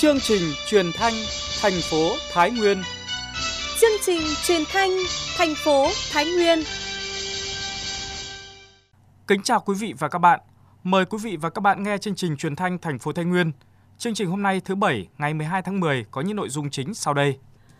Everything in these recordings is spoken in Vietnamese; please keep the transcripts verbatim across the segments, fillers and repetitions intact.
Chương trình truyền thanh thành phố Thái Nguyên. Chương trình truyền thanh thành phố Thái Nguyên. Kính chào quý vị và các bạn. Mời quý vị và các bạn nghe chương trình truyền thanh thành phố Thái Nguyên. Chương trình hôm nay thứ Bảy ngày mười hai tháng mười có những nội dung chính sau đây.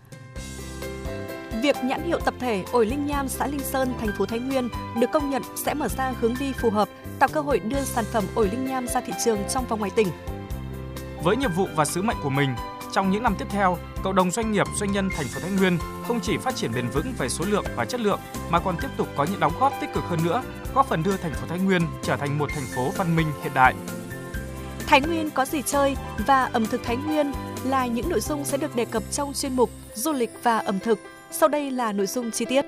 Việc nhãn hiệu tập thể ổi Linh Nham xã Linh Sơn, thành phố Thái Nguyên được công nhận sẽ mở ra hướng đi phù hợp, tạo cơ hội đưa sản phẩm ổi Linh Nham ra thị trường trong và ngoài tỉnh. Với nhiệm vụ và sứ mệnh của mình, trong những năm tiếp theo, cộng đồng doanh nghiệp, doanh nhân thành phố Thái Nguyên không chỉ phát triển bền vững về số lượng và chất lượng mà còn tiếp tục có những đóng góp tích cực hơn nữa, góp phần đưa thành phố Thái Nguyên trở thành một thành phố văn minh hiện đại. Thái Nguyên có gì chơi và ẩm thực Thái Nguyên là những nội dung sẽ được đề cập trong chuyên mục Du lịch và ẩm thực. Sau đây là nội dung chi tiết.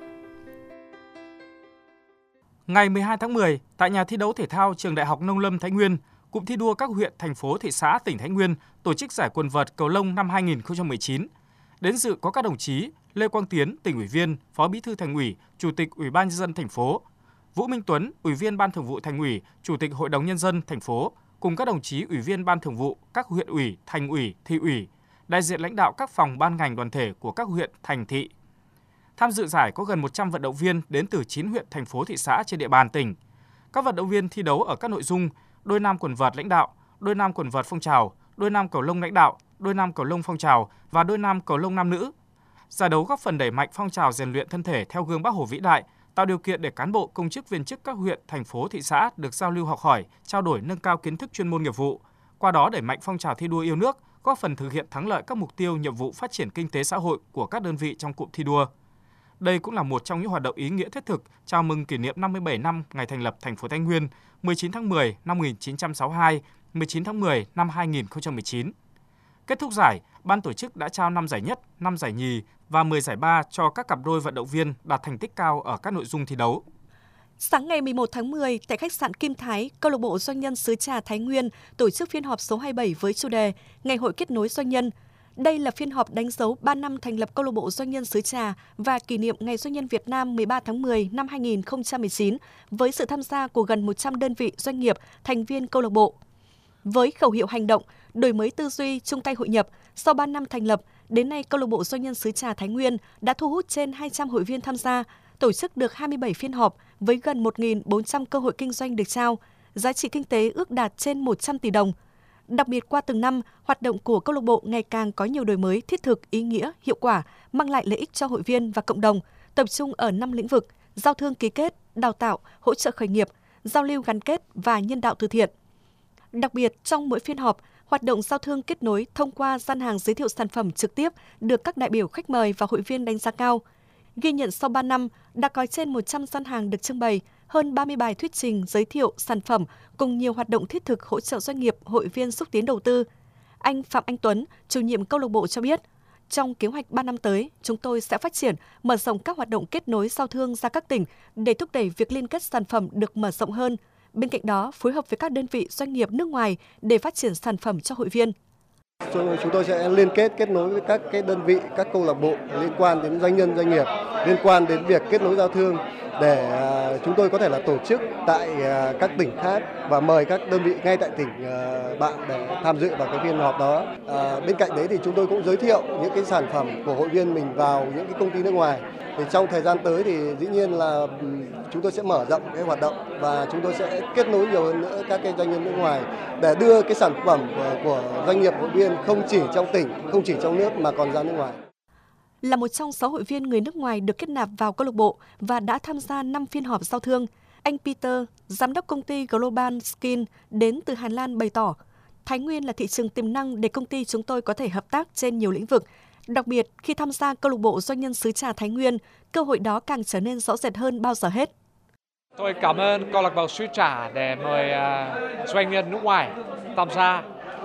Ngày mười hai tháng mười, tại nhà thi đấu thể thao Trường Đại học Nông lâm Thái Nguyên, cụm thi đua các huyện, thành phố, thị xã, tỉnh Thái Nguyên tổ chức giải quần vợt cầu lông năm hai nghìn không trăm mười chín. Đến dự có các đồng chí Lê Quang Tiến, tỉnh ủy viên, Phó Bí thư Thành ủy, Chủ tịch Ủy ban nhân dân thành phố; Vũ Minh Tuấn, Ủy viên Ban Thường vụ Thành ủy, Chủ tịch Hội đồng nhân dân thành phố, cùng các đồng chí Ủy viên Ban Thường vụ các huyện ủy, thành ủy, thị ủy, đại diện lãnh đạo các phòng ban ngành đoàn thể của các huyện, thành thị. Tham dự giải có gần một trăm vận động viên đến từ chín huyện, thành phố, thị xã trên địa bàn tỉnh. Các vận động viên thi đấu ở các nội dung đôi nam quần vợt lãnh đạo, đôi nam quần vợt phong trào, đôi nam cầu lông lãnh đạo, đôi nam cầu lông phong trào và đôi nam cầu lông nam nữ. Giải đấu góp phần đẩy mạnh phong trào rèn luyện thân thể theo gương Bác Hồ vĩ đại, tạo điều kiện để cán bộ, công chức, viên chức các huyện, thành phố, thị xã được giao lưu học hỏi, trao đổi nâng cao kiến thức chuyên môn nghiệp vụ. Qua đó đẩy mạnh phong trào thi đua yêu nước, góp phần thực hiện thắng lợi các mục tiêu, nhiệm vụ phát triển kinh tế xã hội của các đơn vị trong cụm thi đua. Đây cũng là một trong những hoạt động ý nghĩa thiết thực chào mừng kỷ niệm năm mươi bảy năm ngày thành lập thành phố Thái Nguyên, mười chín tháng mười năm một nghìn chín trăm sáu mươi hai, mười chín tháng mười năm hai nghìn không trăm mười chín. Kết thúc giải, ban tổ chức đã trao năm giải nhất, năm giải nhì và mười giải ba cho các cặp đôi vận động viên đạt thành tích cao ở các nội dung thi đấu. Sáng ngày mười một tháng mười, tại khách sạn Kim Thái, Câu lạc bộ Doanh nhân xứ Trà Thái Nguyên tổ chức phiên họp số hai mươi bảy với chủ đề Ngày hội kết nối doanh nhân. Đây là phiên họp đánh dấu ba năm thành lập Câu lạc bộ Doanh nhân xứ Trà và kỷ niệm Ngày Doanh nhân Việt Nam mười ba tháng mười năm hai nghìn không trăm mười chín với sự tham gia của gần một trăm đơn vị doanh nghiệp, thành viên câu lạc bộ. Với khẩu hiệu hành động, đổi mới tư duy, chung tay hội nhập, sau ba năm thành lập, đến nay Câu lạc bộ Doanh nhân xứ Trà Thái Nguyên đã thu hút trên hai trăm hội viên tham gia, tổ chức được hai mươi bảy phiên họp với gần một nghìn bốn trăm cơ hội kinh doanh được trao, giá trị kinh tế ước đạt trên một trăm tỷ đồng. Đặc biệt qua từng năm, hoạt động của câu lạc bộ ngày càng có nhiều đổi mới thiết thực, ý nghĩa, hiệu quả, mang lại lợi ích cho hội viên và cộng đồng, tập trung ở năm lĩnh vực: giao thương ký kết, đào tạo, hỗ trợ khởi nghiệp, giao lưu gắn kết và nhân đạo từ thiện. Đặc biệt, trong mỗi phiên họp, hoạt động giao thương kết nối thông qua gian hàng giới thiệu sản phẩm trực tiếp được các đại biểu khách mời và hội viên đánh giá cao. Ghi nhận sau ba năm, đã có trên một trăm gian hàng được trưng bày, hơn ba mươi bài thuyết trình giới thiệu sản phẩm cùng nhiều hoạt động thiết thực hỗ trợ doanh nghiệp, hội viên xúc tiến đầu tư. Anh Phạm Anh Tuấn, chủ nhiệm câu lạc bộ cho biết, trong kế hoạch ba năm tới, chúng tôi sẽ phát triển, mở rộng các hoạt động kết nối giao thương ra các tỉnh để thúc đẩy việc liên kết sản phẩm được mở rộng hơn. Bên cạnh đó, phối hợp với các đơn vị doanh nghiệp nước ngoài để phát triển sản phẩm cho hội viên. Chúng tôi sẽ liên kết kết nối với các cái đơn vị, các câu lạc bộ liên quan đến doanh nhân doanh nghiệp, liên quan đến việc kết nối giao thương để chúng tôi có thể là tổ chức tại các tỉnh khác và mời các đơn vị ngay tại tỉnh bạn để tham dự vào cái phiên họp đó. À, bên cạnh đấy thì chúng tôi cũng giới thiệu những cái sản phẩm của hội viên mình vào những cái công ty nước ngoài. Thì trong thời gian tới thì dĩ nhiên là chúng tôi sẽ mở rộng cái hoạt động và chúng tôi sẽ kết nối nhiều hơn nữa các cái doanh nhân nước ngoài để đưa cái sản phẩm của, của doanh nghiệp hội viên không chỉ trong tỉnh, không chỉ trong nước mà còn ra nước ngoài. Là một trong sáu hội viên người nước ngoài được kết nạp vào câu lạc bộ và đã tham gia năm phiên họp giao thương, anh Peter, giám đốc công ty Global Skin đến từ Hà Lan bày tỏ, Thái Nguyên là thị trường tiềm năng để công ty chúng tôi có thể hợp tác trên nhiều lĩnh vực. Đặc biệt, khi tham gia câu lạc bộ Doanh nhân xứ Trà Thái Nguyên, cơ hội đó càng trở nên rõ rệt hơn bao giờ hết. Tôi cảm ơn câu lạc bộ xứ Trà để mời uh, doanh nhân nước ngoài tham gia.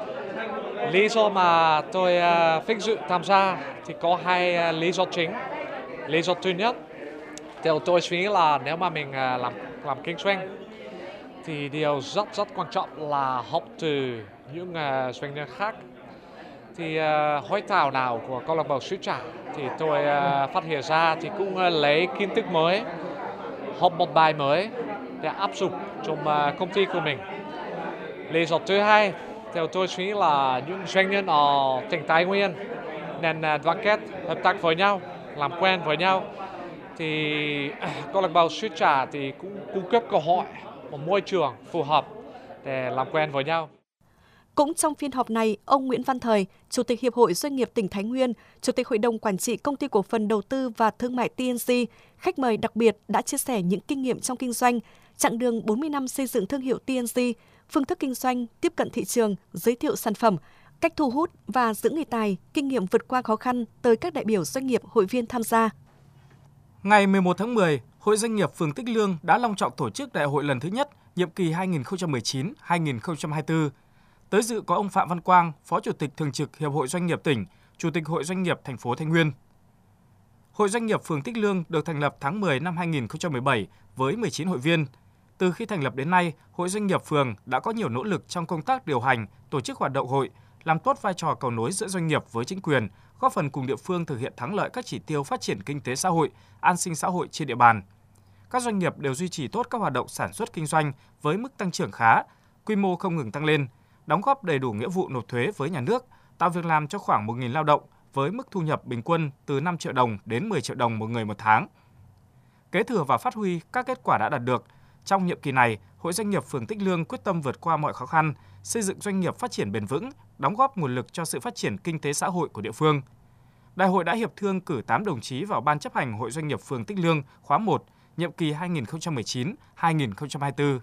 Lý do mà tôi uh, vinh dự tham gia thì có hai uh, lý do chính. Lý do thứ nhất, theo tôi suy nghĩ là nếu mà mình uh, làm làm kinh doanh thì điều rất rất quan trọng là học từ những uh, doanh nhân khác. Thì uh, hội thảo nào của câu lạc bộ xứ Trà thì tôi uh, phát hiện ra thì cũng uh, lấy kiến thức mới, học một bài mới để áp dụng trong uh, công ty của mình. Lý do thứ hai theo tôi suy nghĩ là những doanh nhân ở tỉnh Thái Nguyên nên đoàn kết, hợp tác với nhau, làm quen với nhau. Thì câu lạc bộ Sweet Trà thì cũng cung cấp cơ hội, một môi trường phù hợp để làm quen với nhau. Cũng trong phiên họp này, ông Nguyễn Văn Thời, Chủ tịch Hiệp hội Doanh nghiệp tỉnh Thái Nguyên, Chủ tịch Hội đồng Quản trị Công ty Cổ phần Đầu tư và Thương mại tê en xê, khách mời đặc biệt đã chia sẻ những kinh nghiệm trong kinh doanh, chặng đường bốn mươi năm xây dựng thương hiệu tê en xê, phương thức kinh doanh, tiếp cận thị trường, giới thiệu sản phẩm, cách thu hút và giữ người tài, kinh nghiệm vượt qua khó khăn tới các đại biểu doanh nghiệp hội viên tham gia. Ngày mười một tháng mười, Hội Doanh nghiệp phường Tích Lương đã long trọng tổ chức đại hội lần thứ nhất, nhiệm kỳ hai nghìn không trăm mười chín đến hai nghìn không trăm hai mươi tư. Tới dự có ông Phạm Văn Quang, Phó Chủ tịch Thường trực Hiệp hội Doanh nghiệp tỉnh, Chủ tịch Hội Doanh nghiệp thành phố Thái Nguyên. Hội Doanh nghiệp phường Tích Lương được thành lập tháng mười năm hai nghìn không trăm mười bảy với mười chín hội viên. Từ khi thành lập đến nay, Hội Doanh nghiệp phường đã có nhiều nỗ lực trong công tác điều hành, tổ chức hoạt động hội, làm tốt vai trò cầu nối giữa doanh nghiệp với chính quyền, góp phần cùng địa phương thực hiện thắng lợi các chỉ tiêu phát triển kinh tế xã hội, an sinh xã hội trên địa bàn. Các doanh nghiệp đều duy trì tốt các hoạt động sản xuất kinh doanh với mức tăng trưởng khá, quy mô không ngừng tăng lên, đóng góp đầy đủ nghĩa vụ nộp thuế với nhà nước, tạo việc làm cho khoảng một nghìn lao động với mức thu nhập bình quân từ năm triệu đồng đến mười triệu đồng một người một tháng. Kế thừa và phát huy các kết quả đã đạt được, trong nhiệm kỳ này, Hội Doanh nghiệp phường Tích Lương quyết tâm vượt qua mọi khó khăn, xây dựng doanh nghiệp phát triển bền vững, đóng góp nguồn lực cho sự phát triển kinh tế xã hội của địa phương. Đại hội đã hiệp thương cử tám đồng chí vào Ban chấp hành Hội Doanh nghiệp phường Tích Lương khóa một, nhiệm kỳ hai nghìn không trăm mười chín đến hai nghìn không trăm hai mươi tư.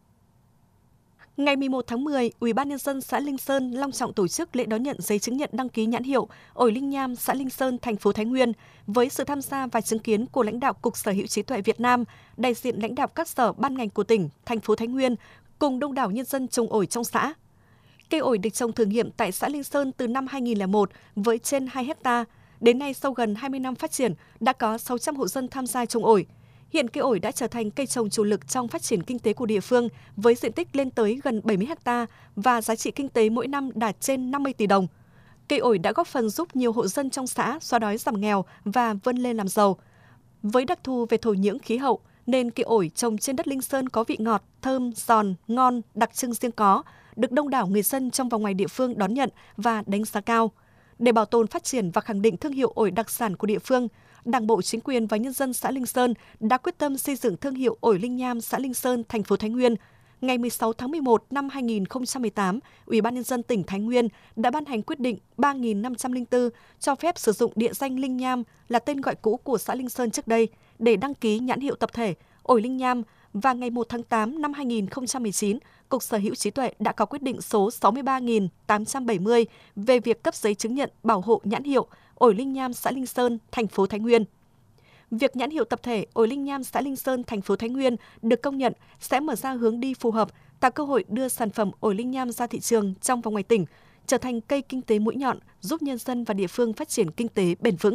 Ngày mười một tháng mười, Ủy ban nhân dân xã Linh Sơn long trọng tổ chức lễ đón nhận giấy chứng nhận đăng ký nhãn hiệu ổi Linh Nham xã Linh Sơn, thành phố Thái Nguyên với sự tham gia và chứng kiến của lãnh đạo Cục Sở hữu trí tuệ Việt Nam, đại diện lãnh đạo các sở ban ngành của tỉnh, thành phố Thái Nguyên cùng đông đảo nhân dân trồng ổi trong xã. Cây ổi được trồng thử nghiệm tại xã Linh Sơn từ năm hai nghìn không trăm lẻ một với trên hai héc ta. Đến nay sau gần hai mươi năm phát triển, đã có sáu trăm hộ dân tham gia trồng ổi. Hiện cây ổi đã trở thành cây trồng chủ lực trong phát triển kinh tế của địa phương với diện tích lên tới gần bảy mươi héc ta và giá trị kinh tế mỗi năm đạt trên năm mươi tỷ đồng. Cây ổi đã góp phần giúp nhiều hộ dân trong xã xóa đói giảm nghèo và vươn lên làm giàu. Với đặc thù về thổ nhưỡng khí hậu nên cây ổi trồng trên đất Linh Sơn có vị ngọt, thơm, giòn, ngon, đặc trưng riêng có, được đông đảo người dân trong và ngoài địa phương đón nhận và đánh giá cao. Để bảo tồn, phát triển và khẳng định thương hiệu ổi đặc sản của địa phương, Đảng bộ, chính quyền và nhân dân xã Linh Sơn đã quyết tâm xây dựng thương hiệu ổi Linh Nham xã Linh Sơn, thành phố Thái Nguyên. Ngày mười sáu tháng mười một năm hai nghìn không trăm mười tám, Ủy ban nhân dân tỉnh Thái Nguyên đã ban hành quyết định ba nghìn năm trăm lẻ bốn cho phép sử dụng địa danh Linh Nham là tên gọi cũ của xã Linh Sơn trước đây để đăng ký nhãn hiệu tập thể ổi Linh Nham, và ngày một tháng tám năm hai nghìn không trăm mười chín, Cục Sở hữu trí tuệ đã có quyết định số sáu mươi ba nghìn tám trăm bảy mươi về việc cấp giấy chứng nhận bảo hộ nhãn hiệu ổi Linh Nham xã Linh Sơn, thành phố Thái Nguyên. Việc nhãn hiệu tập thể ổi Linh Nham xã Linh Sơn, thành phố Thái Nguyên được công nhận sẽ mở ra hướng đi phù hợp, tạo cơ hội đưa sản phẩm ổi Linh Nham ra thị trường trong và ngoài tỉnh, trở thành cây kinh tế mũi nhọn giúp nhân dân và địa phương phát triển kinh tế bền vững.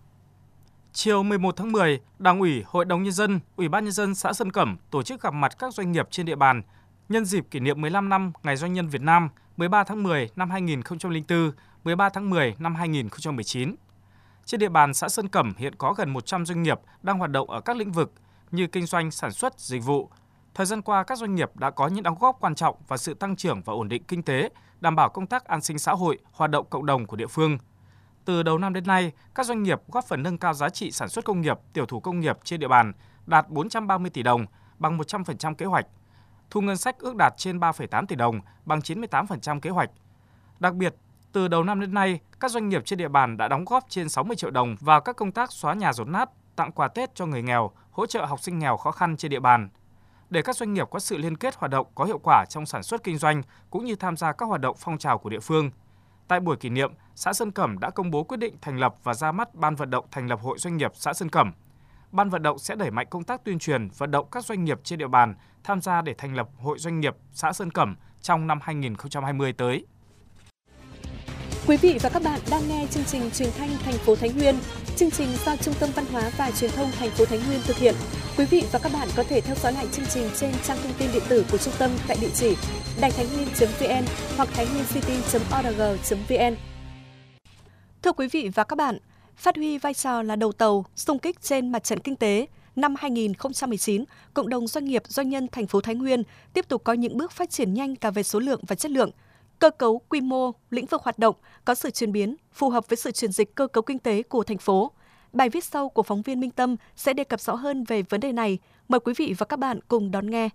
Chiều mười một tháng mười, Đảng ủy, Hội đồng Nhân dân, Ủy ban Nhân dân xã Sơn Cẩm tổ chức gặp mặt các doanh nghiệp trên địa bàn nhân dịp kỷ niệm mười lăm năm Ngày Doanh nhân Việt Nam mười ba tháng mười năm hai nghìn không trăm lẻ bốn, mười ba tháng mười năm hai nghìn không trăm mười chín. Trên địa bàn xã Sơn Cẩm hiện có gần một trăm doanh nghiệp đang hoạt động ở các lĩnh vực như kinh doanh, sản xuất, dịch vụ. Thời gian qua, các doanh nghiệp đã có những đóng góp quan trọng vào sự tăng trưởng và ổn định kinh tế, đảm bảo công tác an sinh xã hội, hoạt động cộng đồng của địa phương. Từ đầu năm đến nay, các doanh nghiệp góp phần nâng cao giá trị sản xuất công nghiệp, tiểu thủ công nghiệp trên địa bàn đạt bốn trăm ba mươi tỷ đồng, bằng một trăm phần trăm kế hoạch. Thu ngân sách ước đạt trên ba phẩy tám tỷ đồng, bằng chín mươi tám phần trăm kế hoạch. Đặc biệt, từ đầu năm đến nay, các doanh nghiệp trên địa bàn đã đóng góp trên sáu mươi triệu đồng vào các công tác xóa nhà dột nát, tặng quà Tết cho người nghèo, hỗ trợ học sinh nghèo khó khăn trên địa bàn. Để các doanh nghiệp có sự liên kết hoạt động có hiệu quả trong sản xuất kinh doanh cũng như tham gia các hoạt động phong trào của địa phương. Tại buổi kỷ niệm, xã Sơn Cẩm đã công bố quyết định thành lập và ra mắt Ban vận động thành lập Hội Doanh nghiệp xã Sơn Cẩm. Ban vận động sẽ đẩy mạnh công tác tuyên truyền, vận động các doanh nghiệp trên địa bàn tham gia để thành lập Hội Doanh nghiệp xã Sơn Cẩm trong năm hai nghìn không trăm hai mươi tới. Quý vị và các bạn đang nghe chương trình Truyền thanh thành phố Thái Nguyên. Chương trình do Trung tâm Văn hóa và Truyền thông thành phố Thái Nguyên thực hiện. Quý vị và các bạn có thể theo dõi lại chương trình trên trang thông tin điện tử của trung tâm tại địa chỉ đài thái nguyên chấm vn hoặc thái nguyên city chấm org chấm vn. Thưa quý vị và các bạn, phát huy vai trò là đầu tàu, xung kích trên mặt trận kinh tế, năm hai nghìn không trăm mười chín, cộng đồng doanh nghiệp doanh nhân thành phố Thái Nguyên tiếp tục có những bước phát triển nhanh cả về số lượng và chất lượng. cơ cấu, quy mô, lĩnh vực hoạt động có sự chuyển biến phù hợp với sự chuyển dịch cơ cấu kinh tế của thành phố. Bài viết sau của phóng viên Minh Tâm sẽ đề cập rõ hơn về vấn đề này. Mời quý vị và các bạn cùng đón nghe.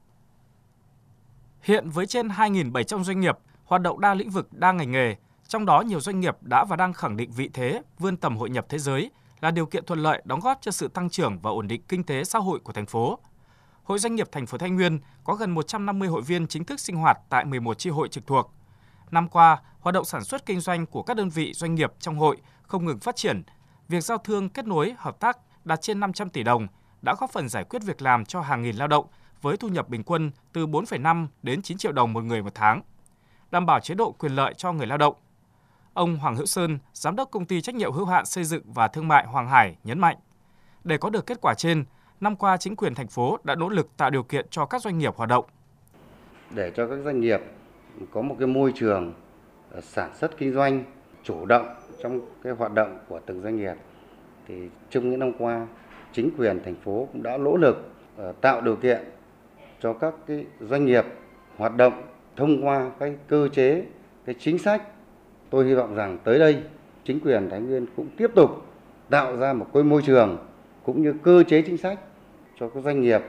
Hiện với trên hai nghìn bảy trăm doanh nghiệp hoạt động đa lĩnh vực, đa ngành nghề, trong đó nhiều doanh nghiệp đã và đang khẳng định vị thế, vươn tầm hội nhập thế giới là điều kiện thuận lợi đóng góp cho sự tăng trưởng và ổn định kinh tế xã hội của thành phố. Hội Doanh nghiệp thành phố Thái Nguyên có gần một trăm năm mươi hội viên chính thức sinh hoạt tại mười một chi hội trực thuộc. Năm qua, hoạt động sản xuất kinh doanh của các đơn vị doanh nghiệp trong hội không ngừng phát triển. Việc giao thương kết nối, hợp tác đạt trên năm trăm tỷ đồng đã góp phần giải quyết việc làm cho hàng nghìn lao động với thu nhập bình quân từ bốn phẩy năm đến chín triệu đồng một người một tháng, đảm bảo chế độ quyền lợi cho người lao động. Ông Hoàng Hữu Sơn, Giám đốc Công ty Trách nhiệm hữu hạn Xây dựng và Thương mại Hoàng Hải nhấn mạnh, để có được kết quả trên, năm qua chính quyền thành phố đã nỗ lực tạo điều kiện cho các doanh nghiệp hoạt động. Để cho các doanh nghiệp có một cái môi trường sản xuất kinh doanh chủ động trong cái hoạt động của từng doanh nghiệp, thì trong những năm qua, chính quyền thành phố cũng đã nỗ lực tạo điều kiện cho các cái doanh nghiệp hoạt động thông qua cái cơ chế, cái chính sách. Tôi hy vọng rằng tới đây chính quyền Thái Nguyên cũng tiếp tục tạo ra một cái môi trường cũng như cơ chế chính sách cho các doanh nghiệp,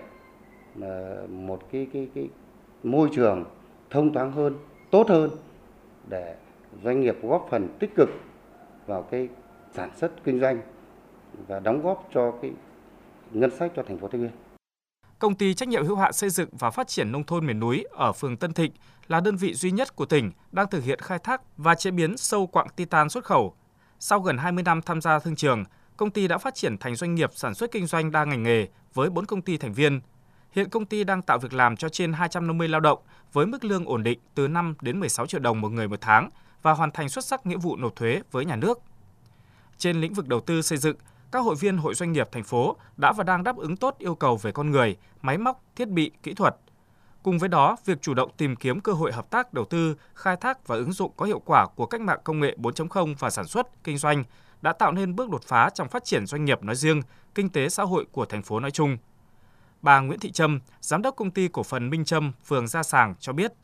một cái cái cái môi trường thông thoáng hơn, tốt hơn để doanh nghiệp góp phần tích cực vào cái sản xuất kinh doanh và đóng góp cho cái ngân sách cho thành phố Thái Nguyên. Công ty Trách nhiệm hữu hạn Xây dựng và Phát triển nông thôn miền núi ở phường Tân Thịnh là đơn vị duy nhất của tỉnh đang thực hiện khai thác và chế biến sâu quặng titan xuất khẩu. Sau gần hai mươi năm tham gia thương trường, công ty đã phát triển thành doanh nghiệp sản xuất kinh doanh đa ngành nghề với bốn công ty thành viên. Hiện công ty đang tạo việc làm cho trên hai trăm năm mươi lao động với mức lương ổn định từ năm đến mười sáu triệu đồng một người một tháng và hoàn thành xuất sắc nghĩa vụ nộp thuế với nhà nước. Trên lĩnh vực đầu tư xây dựng, các hội viên Hội Doanh nghiệp thành phố đã và đang đáp ứng tốt yêu cầu về con người, máy móc, thiết bị, kỹ thuật. Cùng với đó, việc chủ động tìm kiếm cơ hội hợp tác đầu tư, khai thác và ứng dụng có hiệu quả của cách mạng công nghệ bốn chấm không và sản xuất, kinh doanh đã tạo nên bước đột phá trong phát triển doanh nghiệp nói riêng, kinh tế xã hội của thành phố nói chung. Bà Nguyễn Thị Trâm, Giám đốc Công ty Cổ phần Minh Trâm, phường Gia Sàng cho biết.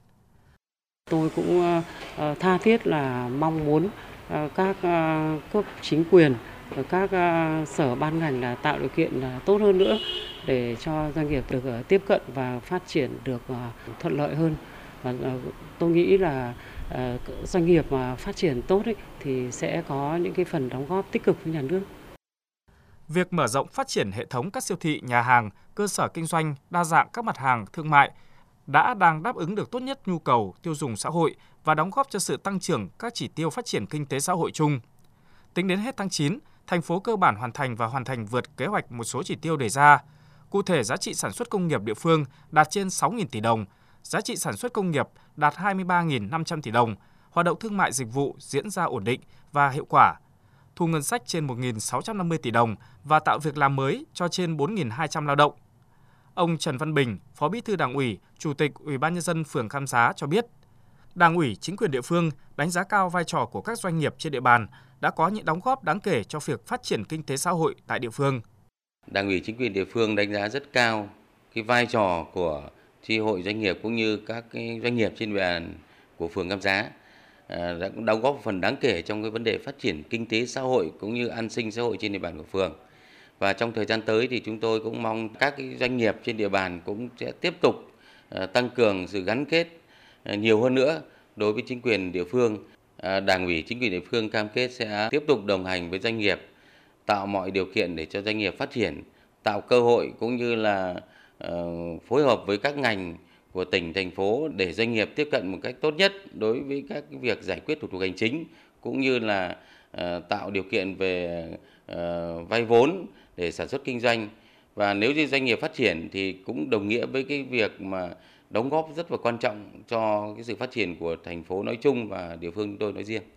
Tôi cũng tha thiết là mong muốn các cấp chính quyền, các sở ban ngành là tạo điều kiện tốt hơn nữa để cho doanh nghiệp được tiếp cận và phát triển được thuận lợi hơn. Và tôi nghĩ là doanh nghiệp mà phát triển tốt ấy, thì sẽ có những cái phần đóng góp tích cực với nhà nước. Việc mở rộng phát triển hệ thống các siêu thị, nhà hàng, cơ sở kinh doanh đa dạng các mặt hàng thương mại đã đang đáp ứng được tốt nhất nhu cầu tiêu dùng xã hội và đóng góp cho sự tăng trưởng các chỉ tiêu phát triển kinh tế xã hội chung. Tính đến hết tháng chín, thành phố cơ bản hoàn thành và hoàn thành vượt kế hoạch một số chỉ tiêu đề ra. Cụ thể, giá trị sản xuất công nghiệp địa phương đạt trên sáu nghìn tỷ đồng, giá trị sản xuất công nghiệp đạt hai mươi ba nghìn năm trăm tỷ đồng, hoạt động thương mại dịch vụ diễn ra ổn định và hiệu quả, thu ngân sách trên một nghìn sáu trăm năm mươi tỷ đồng và tạo việc làm mới cho trên bốn nghìn hai trăm lao động. Ông Trần Văn Bình, Phó Bí thư Đảng ủy, Chủ tịch Ủy ban nhân dân phường Cam Giá cho biết, Đảng ủy, chính quyền địa phương đánh giá cao vai trò của các doanh nghiệp trên địa bàn đã có những đóng góp đáng kể cho việc phát triển kinh tế xã hội tại địa phương. Đảng ủy, chính quyền địa phương đánh giá rất cao cái vai trò của chi hội doanh nghiệp cũng như các cái doanh nghiệp trên địa bàn của phường Cam Giá đã đóng góp phần đáng kể trong cái vấn đề phát triển kinh tế xã hội cũng như an sinh xã hội trên địa bàn của phường. Và trong thời gian tới thì chúng tôi cũng mong các cái doanh nghiệp trên địa bàn cũng sẽ tiếp tục tăng cường sự gắn kết nhiều hơn nữa đối với chính quyền địa phương. Đảng ủy, chính quyền địa phương cam kết sẽ tiếp tục đồng hành với doanh nghiệp, tạo mọi điều kiện để cho doanh nghiệp phát triển, tạo cơ hội cũng như là uh, phối hợp với các ngành của tỉnh, thành phố để doanh nghiệp tiếp cận một cách tốt nhất đối với các cái việc giải quyết thủ tục hành chính cũng như là uh, tạo điều kiện về uh, vay vốn để sản xuất kinh doanh. Và nếu như doanh nghiệp phát triển thì cũng đồng nghĩa với cái việc mà đóng góp rất là quan trọng cho cái sự phát triển của thành phố nói chung và địa phương chúng tôi nói riêng.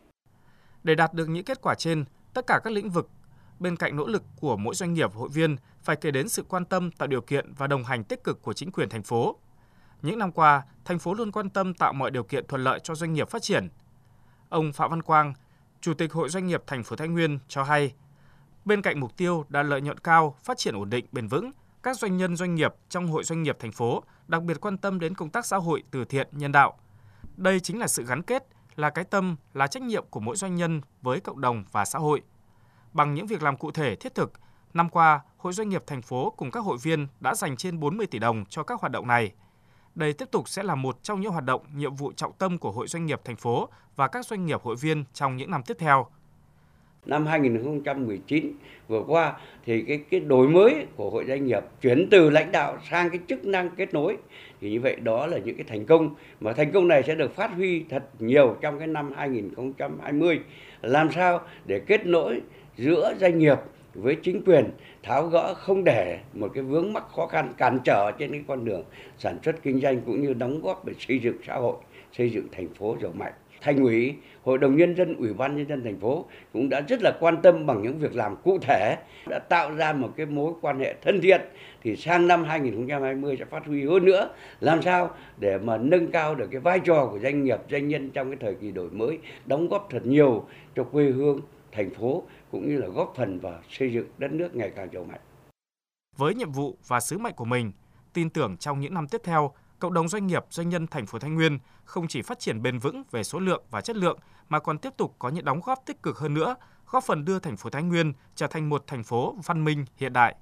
Để đạt được những kết quả trên, tất cả các lĩnh vực, bên cạnh nỗ lực của mỗi doanh nghiệp hội viên phải kể đến sự quan tâm, tạo điều kiện và đồng hành tích cực của chính quyền thành phố. Những năm qua, thành phố luôn quan tâm tạo mọi điều kiện thuận lợi cho doanh nghiệp phát triển. Ông Phạm Văn Quang, Chủ tịch Hội Doanh nghiệp thành phố Thái Nguyên cho hay, bên cạnh mục tiêu đạt lợi nhuận cao, phát triển ổn định, bền vững, các doanh nhân doanh nghiệp trong Hội Doanh nghiệp thành phố đặc biệt quan tâm đến công tác xã hội, từ thiện, nhân đạo. Đây chính là sự gắn kết, là cái tâm, là trách nhiệm của mỗi doanh nhân với cộng đồng và xã hội. Bằng những việc làm cụ thể thiết thực, năm qua, Hội Doanh nghiệp thành phố cùng các hội viên đã dành trên bốn mươi tỷ đồng cho các hoạt động này. Đây tiếp tục sẽ là một trong những hoạt động, nhiệm vụ trọng tâm của Hội Doanh nghiệp thành phố và các doanh nghiệp hội viên trong những năm tiếp theo. Năm hai nghìn không trăm mười chín vừa qua thì cái cái đổi mới của Hội Doanh nghiệp chuyển từ lãnh đạo sang cái chức năng kết nối, thì như vậy đó là những cái thành công, mà thành công này sẽ được phát huy thật nhiều trong cái năm hai nghìn không trăm hai mươi. Làm sao để kết nối giữa doanh nghiệp với chính quyền, tháo gỡ không để một cái vướng mắc khó khăn cản trở trên cái con đường sản xuất kinh doanh, cũng như đóng góp để xây dựng xã hội, xây dựng thành phố giàu mạnh. Thành ủy, Hội đồng Nhân dân, Ủy ban Nhân dân thành phố cũng đã rất là quan tâm bằng những việc làm cụ thể, đã tạo ra một cái mối quan hệ thân thiện. Thì sang năm hai nghìn không trăm hai mươi sẽ phát huy hơn nữa, làm sao để mà nâng cao được cái vai trò của doanh nghiệp, doanh nhân trong cái thời kỳ đổi mới, đóng góp thật nhiều cho quê hương, thành phố, cũng như là góp phần vào xây dựng đất nước ngày càng giàu mạnh. Với nhiệm vụ và sứ mệnh của mình, tin tưởng trong những năm tiếp theo, cộng đồng doanh nghiệp, doanh nhân thành phố Thái Nguyên không chỉ phát triển bền vững về số lượng và chất lượng, mà còn tiếp tục có những đóng góp tích cực hơn nữa, góp phần đưa thành phố Thái Nguyên trở thành một thành phố văn minh hiện đại.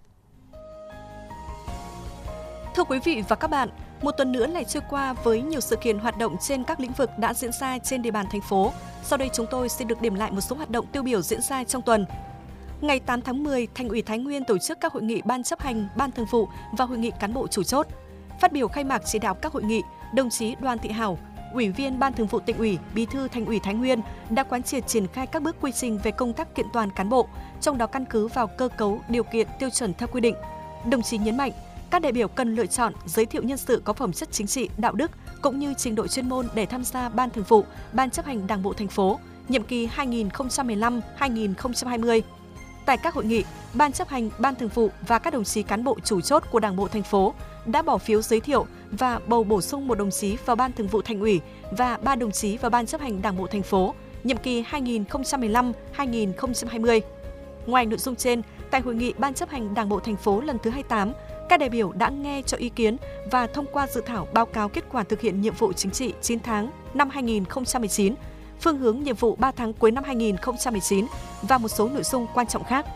Thưa quý vị và các bạn, một tuần nữa lại trôi qua với nhiều sự kiện hoạt động trên các lĩnh vực đã diễn ra trên địa bàn thành phố. Sau đây chúng tôi xin được điểm lại một số hoạt động tiêu biểu diễn ra trong tuần. Ngày tám tháng mười, Thành ủy Thái Nguyên tổ chức các hội nghị ban chấp hành, ban thường vụ và hội nghị cán bộ chủ chốt. Phát biểu khai mạc chỉ đạo các hội nghị, đồng chí Đoàn Thị Hảo, Ủy viên Ban Thường vụ Tỉnh ủy, Bí thư Thành ủy Thái Nguyên đã quán triệt triển khai các bước quy trình về công tác kiện toàn cán bộ, trong đó căn cứ vào cơ cấu, điều kiện, tiêu chuẩn theo quy định. Đồng chí nhấn mạnh, các đại biểu cần lựa chọn, giới thiệu nhân sự có phẩm chất chính trị, đạo đức cũng như trình độ chuyên môn để tham gia Ban Thường vụ, Ban chấp hành Đảng bộ thành phố, nhiệm kỳ hai nghìn không trăm mười lăm đến hai nghìn không trăm hai mươi. Tại các hội nghị, Ban chấp hành, Ban Thường vụ và các đồng chí cán bộ chủ chốt của Đảng bộ thành phố đã bỏ phiếu giới thiệu và bầu bổ sung một đồng chí vào Ban Thường vụ Thành ủy và ba đồng chí vào Ban chấp hành Đảng bộ thành phố, nhiệm kỳ hai nghìn không trăm mười lăm đến hai nghìn không trăm hai mươi. Ngoài nội dung trên, tại hội nghị Ban chấp hành Đảng bộ thành phố lần thứ hai mươi tám, các đại biểu đã nghe cho ý kiến và thông qua dự thảo báo cáo kết quả thực hiện nhiệm vụ chính trị chín tháng năm hai nghìn không trăm mười chín, phương hướng nhiệm vụ ba tháng cuối năm hai nghìn không trăm mười chín và một số nội dung quan trọng khác.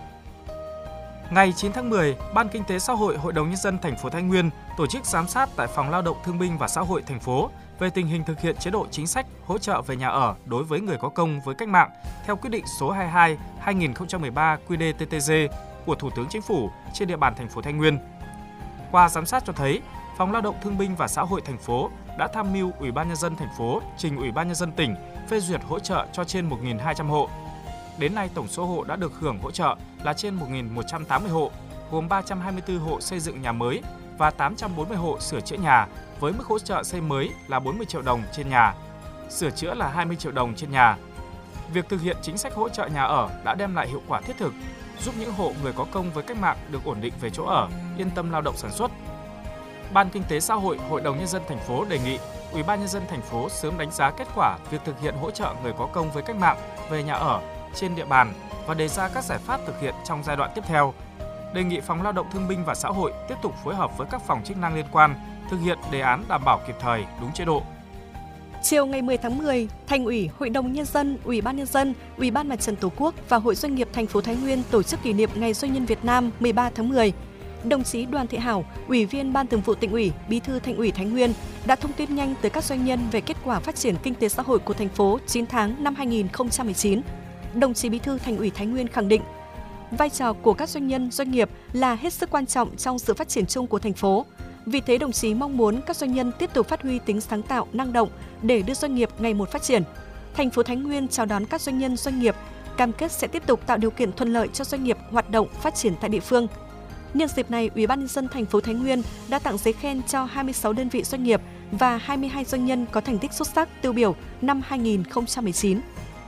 Ngày chín tháng mười, Ban Kinh tế Xã hội Hội đồng Nhân dân thành phố Thái Nguyên tổ chức giám sát tại Phòng Lao động Thương binh và Xã hội thành phố về tình hình thực hiện chế độ chính sách hỗ trợ về nhà ở đối với người có công với cách mạng theo quyết định số hai mươi hai trên hai nghìn không trăm mười ba Q D T T G của Thủ tướng Chính phủ trên địa bàn thành phố Thái Nguyên. Qua giám sát cho thấy, Phòng Lao động Thương binh và Xã hội thành phố đã tham mưu Ủy ban Nhân dân thành phố trình Ủy ban Nhân dân tỉnh phê duyệt hỗ trợ cho trên một nghìn hai trăm hộ. Đến nay, tổng số hộ đã được hưởng hỗ trợ là trên một nghìn một trăm tám mươi hộ, gồm ba trăm hai mươi tư hộ xây dựng nhà mới và tám trăm bốn mươi hộ sửa chữa nhà, với mức hỗ trợ xây mới là bốn mươi triệu đồng trên nhà, sửa chữa là hai mươi triệu đồng trên nhà. Việc thực hiện chính sách hỗ trợ nhà ở đã đem lại hiệu quả thiết thực, giúp những hộ người có công với cách mạng được ổn định về chỗ ở, yên tâm lao động sản xuất. Ban Kinh tế Xã hội Hội đồng Nhân dân thành phố đề nghị Ủy ban Nhân dân thành phố sớm đánh giá kết quả việc thực hiện hỗ trợ người có công với cách mạng về nhà ở trên địa bàn và đề ra các giải pháp thực hiện trong giai đoạn tiếp theo. Đề nghị Phòng Lao động Thương binh và Xã hội tiếp tục phối hợp với các phòng chức năng liên quan thực hiện đề án đảm bảo kịp thời, đúng chế độ. Chiều ngày mười tháng mười, Thành ủy, Hội đồng Nhân dân, Ủy ban Nhân dân, Ủy ban Mặt trận Tổ quốc và Hội Doanh nghiệp thành phố Thái Nguyên tổ chức kỷ niệm Ngày Doanh nhân Việt Nam mười ba tháng mười. Đồng chí Đoàn Thị Hảo, Ủy viên Ban Thường vụ Tỉnh ủy, Bí thư Thành ủy Thái Nguyên đã thông tin nhanh tới các doanh nhân về kết quả phát triển kinh tế xã hội của thành phố chín tháng năm hai nghìn không trăm mười chín. Đồng chí Bí thư Thành ủy Thái Nguyên khẳng định, vai trò của các doanh nhân, doanh nghiệp là hết sức quan trọng trong sự phát triển chung của thành phố. Vì thế, đồng chí mong muốn các doanh nhân tiếp tục phát huy tính sáng tạo, năng động để đưa doanh nghiệp ngày một phát triển. Thành phố Thái Nguyên chào đón các doanh nhân, doanh nghiệp, cam kết sẽ tiếp tục tạo điều kiện thuận lợi cho doanh nghiệp hoạt động, phát triển tại địa phương. Nhân dịp này, Ủy ban Nhân dân thành phố Thái Nguyên đã tặng giấy khen cho hai mươi sáu đơn vị doanh nghiệp và hai mươi hai doanh nhân có thành tích xuất sắc tiêu biểu năm hai nghìn không trăm mười chín.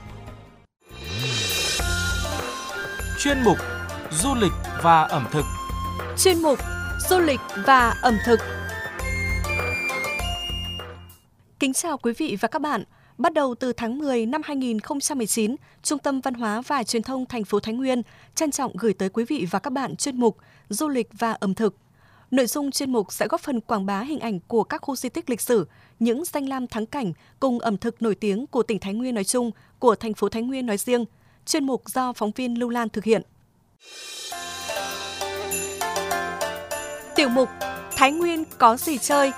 Chuyên mục Du lịch và ẩm thực. Chuyên mục Du lịch và ẩm thực. Kính chào quý vị và các bạn. Bắt đầu từ tháng mười năm hai nghìn không trăm mười chín, Trung tâm Văn hóa và Truyền thông thành phố Thái Nguyên trân trọng gửi tới quý vị và các bạn chuyên mục Du lịch và ẩm thực. Nội dung chuyên mục sẽ góp phần quảng bá hình ảnh của các khu di tích lịch sử, những danh lam thắng cảnh cùng ẩm thực nổi tiếng của tỉnh Thái Nguyên nói chung, của thành phố Thái Nguyên nói riêng. Chuyên mục do phóng viên Lưu Lan thực hiện. Tiểu mục Thái Nguyên có gì chơi?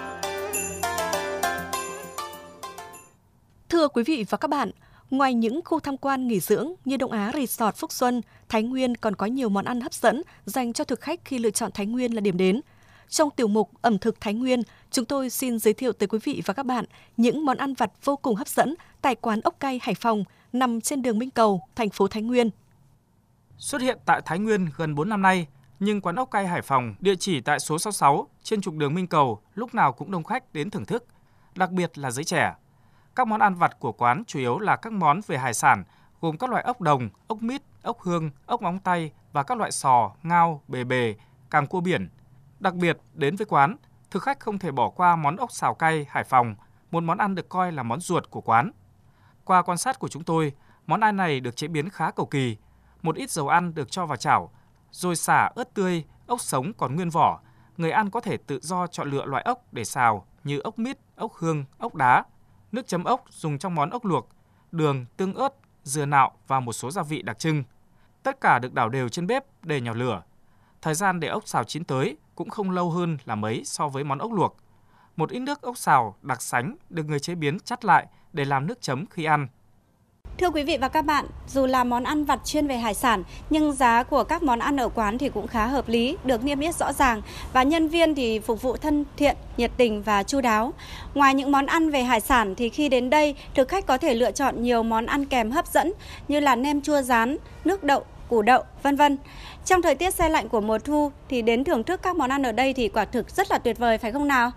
Thưa quý vị và các bạn, ngoài những khu tham quan nghỉ dưỡng như Đông Á Resort Phúc Xuân, Thái Nguyên còn có nhiều món ăn hấp dẫn dành cho thực khách khi lựa chọn Thái Nguyên là điểm đến. Trong tiểu mục Ẩm thực Thái Nguyên, chúng tôi xin giới thiệu tới quý vị và các bạn những món ăn vặt vô cùng hấp dẫn tại quán ốc cay Hải Phòng nằm trên đường Minh Cầu, thành phố Thái Nguyên. Xuất hiện tại Thái Nguyên gần bốn năm nay, nhưng quán ốc cay Hải Phòng địa chỉ tại số sáu mươi sáu trên trục đường Minh Cầu lúc nào cũng đông khách đến thưởng thức, đặc biệt là giới trẻ. Các món ăn vặt của quán chủ yếu là các món về hải sản, gồm các loại ốc đồng, ốc mít, ốc hương, ốc móng tay và các loại sò, ngao, bề bề, càng cua biển. Đặc biệt, đến với quán, thực khách không thể bỏ qua món ốc xào cay Hải Phòng, một món ăn được coi là món ruột của quán. Qua quan sát của chúng tôi, món ăn này được chế biến khá cầu kỳ. Một ít dầu ăn được cho vào chảo, rồi xả ớt tươi, ốc sống còn nguyên vỏ. Người ăn có thể tự do chọn lựa loại ốc để xào như ốc mít, ốc hương, ốc đá. Nước chấm ốc dùng trong món ốc luộc, đường, tương ớt, dừa nạo và một số gia vị đặc trưng. Tất cả được đảo đều trên bếp để nhỏ lửa. Thời gian để ốc xào chín tới cũng không lâu hơn là mấy so với món ốc luộc. Một ít nước ốc xào đặc sánh được người chế biến chắt lại để làm nước chấm khi ăn. Thưa quý vị và các bạn, dù là món ăn vặt chuyên về hải sản, nhưng giá của các món ăn ở quán thì cũng khá hợp lý, được niêm yết rõ ràng và nhân viên thì phục vụ thân thiện, nhiệt tình và chu đáo. Ngoài những món ăn về hải sản thì khi đến đây, thực khách có thể lựa chọn nhiều món ăn kèm hấp dẫn như là nem chua rán, nước đậu, củ đậu, vân vân. Trong thời tiết se lạnh của mùa thu thì đến thưởng thức các món ăn ở đây thì quả thực rất là tuyệt vời, phải không nào?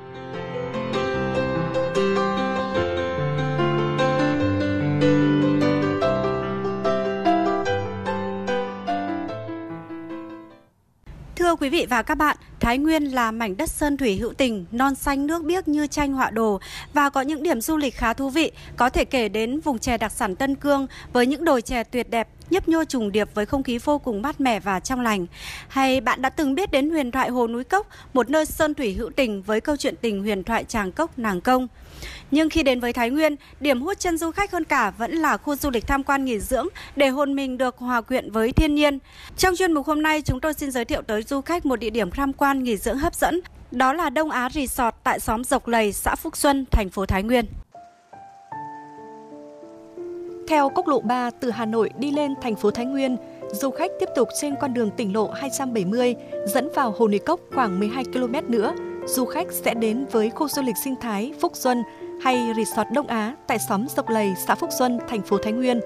Thưa quý vị và các bạn, Thái Nguyên là mảnh đất sơn thủy hữu tình, non xanh nước biếc như tranh họa đồ và có những điểm du lịch khá thú vị. Có thể kể đến vùng chè đặc sản Tân Cương với những đồi chè tuyệt đẹp, nhấp nhô trùng điệp với không khí vô cùng mát mẻ và trong lành. Hay bạn đã từng biết đến huyền thoại Hồ Núi Cốc, một nơi sơn thủy hữu tình với câu chuyện tình huyền thoại Tràng Cốc Nàng Công. Nhưng khi đến với Thái Nguyên, điểm hút chân du khách hơn cả vẫn là khu du lịch tham quan nghỉ dưỡng để hồn mình được hòa quyện với thiên nhiên. Trong chuyên mục hôm nay, chúng tôi xin giới thiệu tới du khách một địa điểm tham quan nghỉ dưỡng hấp dẫn. Đó là Đông Á Resort tại xóm Dọc Lầy, xã Phúc Xuân, thành phố Thái Nguyên. Theo quốc lộ ba từ Hà Nội đi lên thành phố Thái Nguyên, du khách tiếp tục trên con đường tỉnh lộ hai trăm bảy mươi dẫn vào Hồ Núi Cốc khoảng mười hai ki lô mét nữa. Du khách sẽ đến với khu du lịch sinh thái Phúc Xuân hay Resort Đông Á tại xóm Dọc Lầy, xã Phúc Xuân, thành phố Thái Nguyên.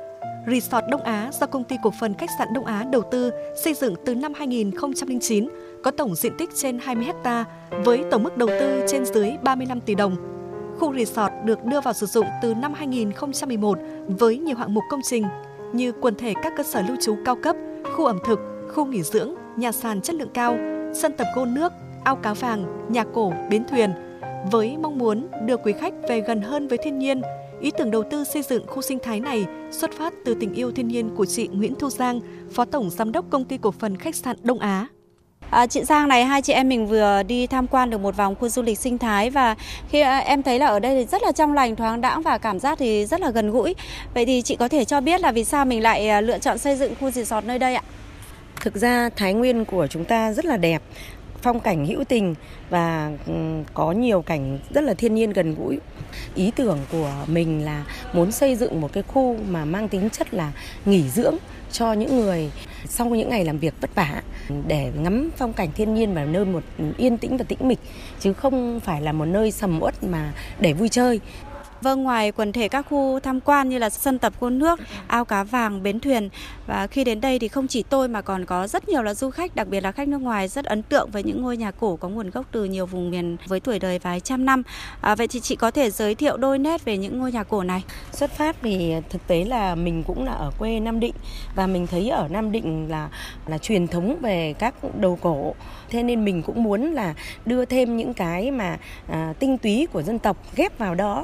Resort Đông Á do công ty cổ phần khách sạn Đông Á đầu tư, xây dựng từ năm hai nghìn không trăm lẻ chín, có tổng diện tích trên hai mươi héc ta với tổng mức đầu tư trên dưới ba mươi lăm tỷ đồng. Khu resort được đưa vào sử dụng từ năm hai nghìn không trăm mười một với nhiều hạng mục công trình như quần thể các cơ sở lưu trú cao cấp, khu ẩm thực, khu nghỉ dưỡng, nhà sàn chất lượng cao, sân tập gôn nước, ao cá vàng, nhà cổ, bến thuyền. Với mong muốn đưa quý khách về gần hơn với thiên nhiên, ý tưởng đầu tư xây dựng khu sinh thái này xuất phát từ tình yêu thiên nhiên của chị Nguyễn Thu Giang, Phó Tổng Giám đốc Công ty Cổ phần Khách sạn Đông Á. À, chị Giang này, hai chị em mình vừa đi tham quan được một vòng khu du lịch sinh thái và khi à, em thấy là ở đây thì rất là trong lành, thoáng đãng và cảm giác thì rất là gần gũi. Vậy thì chị có thể cho biết là vì sao mình lại à, lựa chọn xây dựng khu resort nơi đây ạ? Thực ra Thái Nguyên của chúng ta rất là đẹp, phong cảnh hữu tình và có nhiều cảnh rất là thiên nhiên gần gũi. Ý tưởng của mình là muốn xây dựng một cái khu mà mang tính chất là nghỉ dưỡng cho những người sau những ngày làm việc vất vả để ngắm phong cảnh thiên nhiên và nơi một yên tĩnh và tĩnh mịch, chứ không phải là một nơi sầm uất mà để vui chơi. Vâng, ngoài quần thể các khu tham quan như là sân tập gôn nước, ao cá vàng, bến thuyền, và khi đến đây thì không chỉ tôi mà còn có rất nhiều là du khách, đặc biệt là khách nước ngoài rất ấn tượng với những ngôi nhà cổ có nguồn gốc từ nhiều vùng miền với tuổi đời vài trăm năm. À, vậy thì chị có thể giới thiệu đôi nét về những ngôi nhà cổ này? Xuất phát thì thực tế là mình cũng là ở quê Nam Định và mình thấy ở Nam Định là là truyền thống về các đồ cổ. Thế nên mình cũng muốn là đưa thêm những cái mà à, tinh túy của dân tộc ghép vào đó để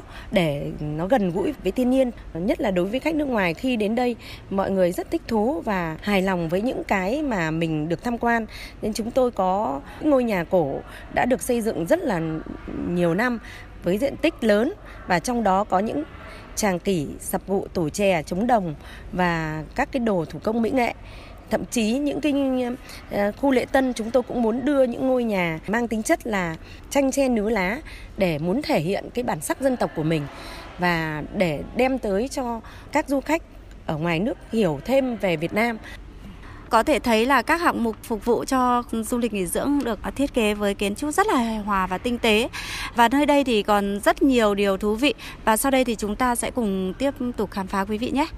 để nó gần gũi với thiên nhiên. Nhất là đối với khách nước ngoài, khi đến đây mọi người rất thích thú và hài lòng với những cái mà mình được tham quan. Nên chúng tôi có ngôi nhà cổ đã được xây dựng rất là nhiều năm với diện tích lớn, và trong đó có những tràng kỷ, sập gụ, tủ chè, trống đồng và các cái đồ thủ công mỹ nghệ. Thậm chí những cái khu lễ tân chúng tôi cũng muốn đưa những ngôi nhà mang tính chất là tranh tre nứa lá để muốn thể hiện cái bản sắc dân tộc của mình và để đem tới cho các du khách ở ngoài nước hiểu thêm về Việt Nam. Có thể thấy là các hạng mục phục vụ cho du lịch nghỉ dưỡng được thiết kế với kiến trúc rất là hài hòa và tinh tế. Và nơi đây thì còn rất nhiều điều thú vị. Và sau đây thì chúng ta sẽ cùng tiếp tục khám phá quý vị nhé.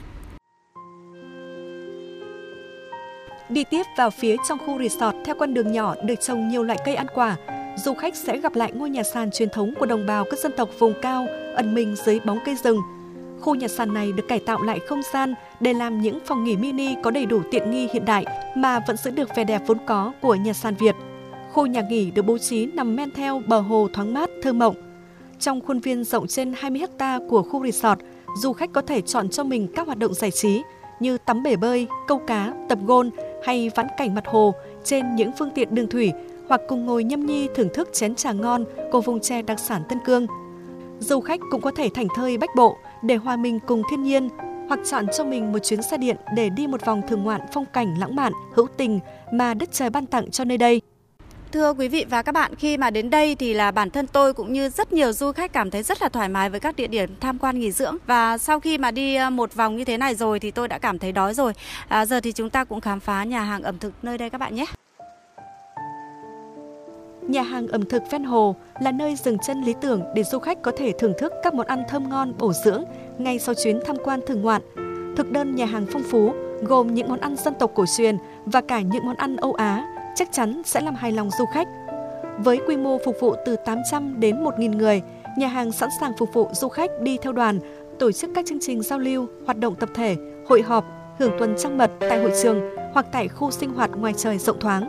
Đi tiếp vào phía trong khu resort theo con đường nhỏ được trồng nhiều loại cây ăn quả, du khách sẽ gặp lại ngôi nhà sàn truyền thống của đồng bào các dân tộc vùng cao ẩn mình dưới bóng cây rừng. Khu nhà sàn này được cải tạo lại không gian để làm những phòng nghỉ mini có đầy đủ tiện nghi hiện đại mà vẫn giữ được vẻ đẹp vốn có của nhà sàn Việt. Khu nhà nghỉ được bố trí nằm men theo bờ hồ thoáng mát thơ mộng. Trong khuôn viên rộng trên hai mươi héc ta của khu resort, du khách có thể chọn cho mình các hoạt động giải trí như tắm bể bơi, câu cá, tập gôn hay vãn cảnh mặt hồ trên những phương tiện đường thủy, hoặc cùng ngồi nhâm nhi thưởng thức chén trà ngon của vùng chè đặc sản Tân Cương. Du khách cũng có thể thảnh thơi bách bộ để hòa mình cùng thiên nhiên, hoặc chọn cho mình một chuyến xe điện để đi một vòng thưởng ngoạn phong cảnh lãng mạn, hữu tình mà đất trời ban tặng cho nơi đây. Thưa quý vị và các bạn, khi mà đến đây thì là bản thân tôi cũng như rất nhiều du khách cảm thấy rất là thoải mái với các địa điểm tham quan nghỉ dưỡng. Và sau khi mà đi một vòng như thế này rồi thì tôi đã cảm thấy đói rồi. À, giờ thì chúng ta cũng khám phá nhà hàng ẩm thực nơi đây các bạn nhé. Nhà hàng ẩm thực ven hồ là nơi dừng chân lý tưởng để du khách có thể thưởng thức các món ăn thơm ngon bổ dưỡng ngay sau chuyến tham quan thưởng ngoạn. Thực đơn nhà hàng phong phú, gồm những món ăn dân tộc cổ truyền và cả những món ăn Âu Á, chắc chắn sẽ làm hài lòng du khách. Với quy mô phục vụ từ tám trăm đến một nghìn người, nhà hàng sẵn sàng phục vụ du khách đi theo đoàn, tổ chức các chương trình giao lưu, hoạt động tập thể, hội họp, hưởng tuần trăng mật tại hội trường hoặc tại khu sinh hoạt ngoài trời rộng thoáng.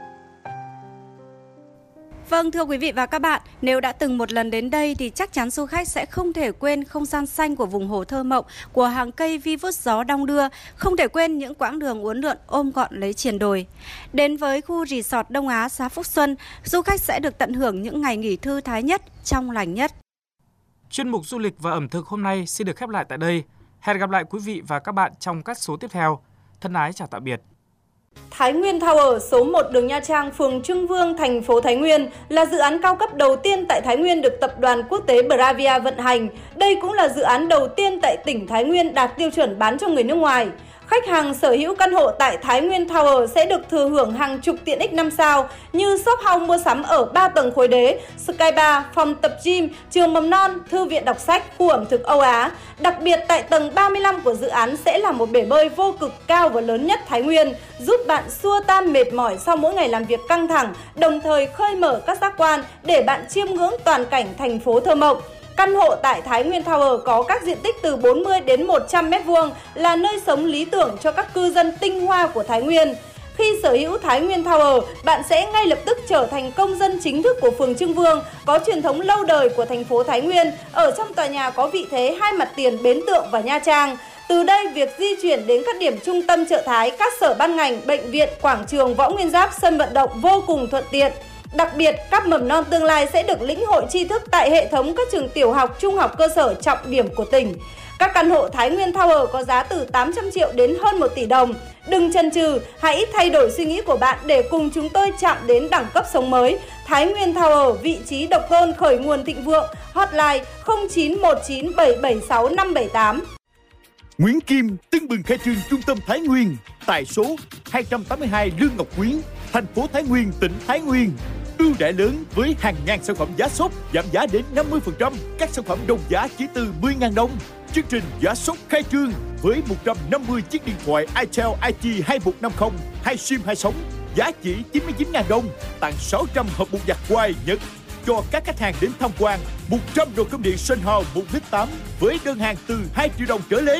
Vâng, thưa quý vị và các bạn, nếu đã từng một lần đến đây thì chắc chắn du khách sẽ không thể quên không gian xanh của vùng hồ thơ mộng, của hàng cây vi vút gió đong đưa, không thể quên những quãng đường uốn lượn ôm gọn lấy triền đồi. Đến với khu resort Đông Á xã Phúc Xuân, du khách sẽ được tận hưởng những ngày nghỉ thư thái nhất, trong lành nhất. Chuyên mục du lịch và ẩm thực hôm nay xin được khép lại tại đây. Hẹn gặp lại quý vị và các bạn trong các số tiếp theo. Thân ái chào tạm biệt. Thái Nguyên Tower, số một đường Nha Trang, phường Trưng Vương, thành phố Thái Nguyên là dự án cao cấp đầu tiên tại Thái Nguyên được tập đoàn quốc tế Bravia vận hành. Đây cũng là dự án đầu tiên tại tỉnh Thái Nguyên đạt tiêu chuẩn bán cho người nước ngoài. Khách hàng sở hữu căn hộ tại Thái Nguyên Tower sẽ được thừa hưởng hàng chục tiện ích năm sao như shop house mua sắm ở ba tầng khối đế, sky bar, phòng tập gym, trường mầm non, thư viện đọc sách, khu ẩm thực Âu Á. Đặc biệt tại tầng ba mươi lăm của dự án sẽ là một bể bơi vô cực cao và lớn nhất Thái Nguyên, giúp bạn xua tan mệt mỏi sau mỗi ngày làm việc căng thẳng, đồng thời khơi mở các giác quan để bạn chiêm ngưỡng toàn cảnh thành phố thơ mộng. Căn hộ tại Thái Nguyên Tower có các diện tích từ bốn mươi đến một trăm mét vuông, là nơi sống lý tưởng cho các cư dân tinh hoa của Thái Nguyên. Khi sở hữu Thái Nguyên Tower, bạn sẽ ngay lập tức trở thành công dân chính thức của phường Trưng Vương, có truyền thống lâu đời của thành phố Thái Nguyên. Ở trong tòa nhà có vị thế hai mặt tiền Bến Tượng và Nha Trang. Từ đây, việc di chuyển đến các điểm trung tâm chợ Thái, các sở ban ngành, bệnh viện, quảng trường Võ Nguyên Giáp, sân vận động vô cùng thuận tiện. Đặc biệt, các mầm non tương lai sẽ được lĩnh hội tri thức tại hệ thống các trường tiểu học, trung học cơ sở trọng điểm của tỉnh. Các căn hộ Thái Nguyên Tower có giá từ tám trăm triệu đến hơn một tỷ đồng. Đừng chần chừ, hãy thay đổi suy nghĩ của bạn để cùng chúng tôi chạm đến đẳng cấp sống mới. Thái Nguyên Tower, vị trí độc tôn khởi nguồn thịnh vượng. Hotline không chín một chín bảy bảy sáu năm bảy tám. Nguyễn Kim tưng bừng khai trương trung tâm Thái Nguyên tại số hai trăm tám mươi hai Lương Ngọc Quyến, thành phố Thái Nguyên, tỉnh Thái Nguyên. Ưu đãi lớn với hàng ngàn sản phẩm giá sốc, giảm giá đến năm mươi phần trăm, các sản phẩm đồng giá chỉ từ mười nghìn đồng. Chương trình giá sốc khai trương với một trăm năm mươi chiếc điện thoại Itel i tê hai một năm không, hai sim hai sống, giá chỉ chín mươi chín nghìn đồng, tặng sáu trăm hộp bột giặt quai Nhật. Cho các khách hàng đến tham quan, một trăm nồi cơm điện Sunhouse một lít tám với đơn hàng từ hai triệu đồng trở lên.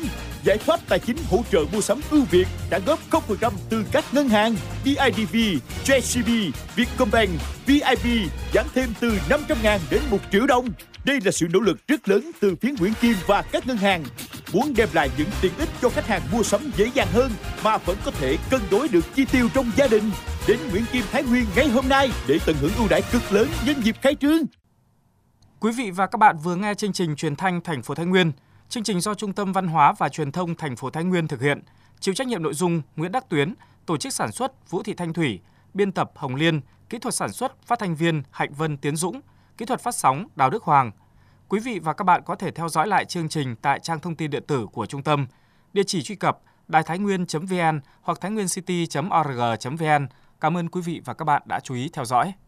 giải pháp tài chính hỗ trợ mua sắm ưu việt, trả góp không phần trăm từ các ngân hàng bê i đê vê, giê xê bê, Vietcombank, vê i pê giảm thêm từ năm trăm ngàn đến một triệu đồng. Đây là sự nỗ lực rất lớn từ phía Nguyễn Kim và các ngân hàng, muốn đem lại những tiện ích cho khách hàng mua sắm dễ dàng hơn mà vẫn có thể cân đối được chi tiêu trong gia đình. Đến Nguyễn Kim Thái Nguyên ngay hôm nay để tận hưởng ưu đãi cực lớn nhân dịp khai trương. Quý vị và các bạn vừa nghe chương trình truyền thanh thành phố Thái Nguyên. Chương trình do Trung tâm Văn hóa và Truyền thông thành phố Thái Nguyên thực hiện. Chịu trách nhiệm nội dung Nguyễn Đắc Tuyến, tổ chức sản xuất Vũ Thị Thanh Thủy, biên tập Hồng Liên, kỹ thuật sản xuất phát thanh viên Hạnh Vân Tiến Dũng, kỹ thuật phát sóng Đào Đức Hoàng. Quý vị và các bạn có thể theo dõi lại chương trình tại trang thông tin điện tử của trung tâm. Địa chỉ truy cập đài thái nguyên chấm vn hoặc thainguiencity chấm org chấm vn. Cảm ơn quý vị và các bạn đã chú ý theo dõi.